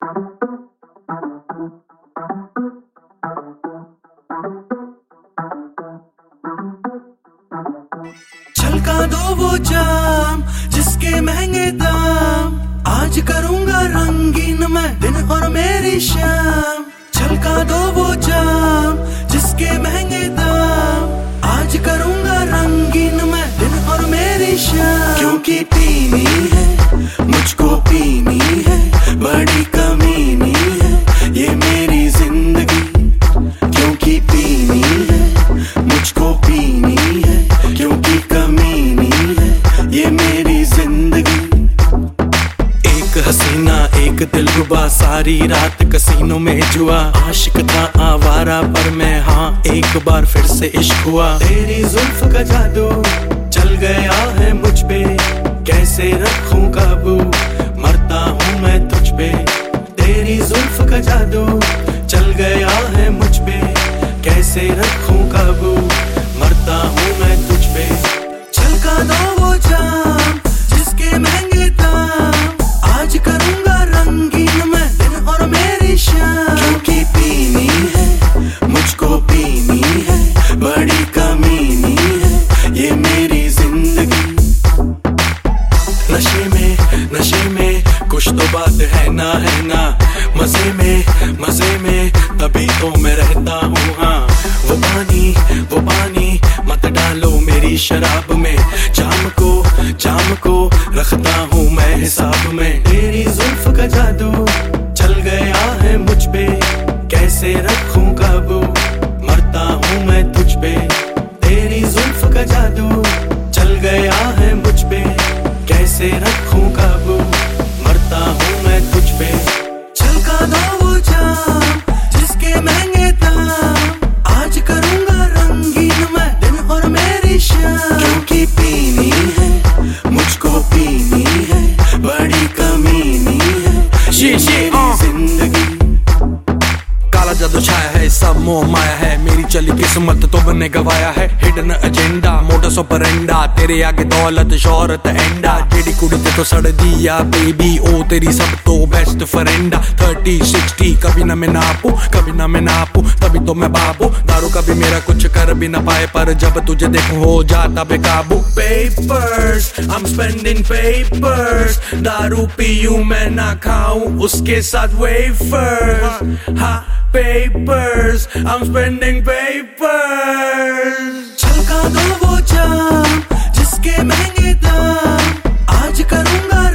छलका दो वो जाम जिसके महंगे दाम, आज करूंगा रंगीन मैं दिन और मेरी शाम। छलका दो वो जाम जिसके महंगे दाम, आज करूंगा रंगीन मैं दिन और मेरी शाम। क्योंकि पीनी है मुझको, पीनी है, बड़ी कमीनी है ये मेरी जिंदगी। क्योंकि पीनी है मुझको, पीनी है, क्योंकि कमीनी है ये मेरी जिंदगी। एक हसीना एक दिलरुबा, सारी रात कसीनों में जुआ। आशिक था आवारा पर मैं, हाँ एक बार फिर से इश्क हुआ। तेरी जुल्फ का जादू चल गया है मुझ पे, कैसे रखूं काबू, मरता हूँ मैं तुझ पे। तेरी जुल्फ का जादू चल गया है मुझ पे, कैसे रखूं काबू, मरता हूँ मैं तुझ पे। छलका दो वो जाम जिसके महंगे दाम, आज करूंगा रंगीन मैं दिन और मेरी शाम। क्योंकि पीनी है मुझको, पीनी है, बड़ी कमीनी है ये मेरी जिंदगी। नशे में कुछ तो बात है ना, है ना। मजे में तभी तो मैं रहता हूँ। हाँ वो पानी मत डालो मेरी शराब में, जाम को रखता हूँ मैं हिसाब में। तेरी जुल्फ का जादू चल गया है मुझ पे, कैसे रखूं काबू, मरता हूँ मैं तुझ पे। तेरी जुल्फ का जादू चल गया है मुझ पे, कैसे रखूं काबू, मरता हूँ मैं तुझ पे। छलका दो वो जाम जिसके महंगे दाम, आज करूंगा रंगीन मैं दिन और मेरी शाम। क्योंकि पीनी है मुझको, पीनी है, बड़ी कमीनी है ये मेरी जिंदगी। काला जादू छाया है, सब मोह माया है, मेरी चली किस्मत तो बने गवाया है। हिडन एजेंडा मोटस ऑपरेंडा, तेरे आगे दौलत शोहरत एंडा। जेडी कुड़ी ते तो सड़ दिया बेबी, ओ तेरी सब तो बेस्ट फ्रेंडा। 30-60 कभी ना मैं नापू, कभी ना मैं नापू, तभी तो मैं बाबू। दारू कभी मेरा कुछ कर भी ना पाए, पर जब तुझे देखूं हो जाता बेकाबू। पेपर्स I'm spending papers, दारू पीऊं मैं ना खाऊं उसके साथ वेफर्स। हाँ papers, I'm spending papers। छलका दो वो जाम जिसके महंगे दाम, आज करूंगा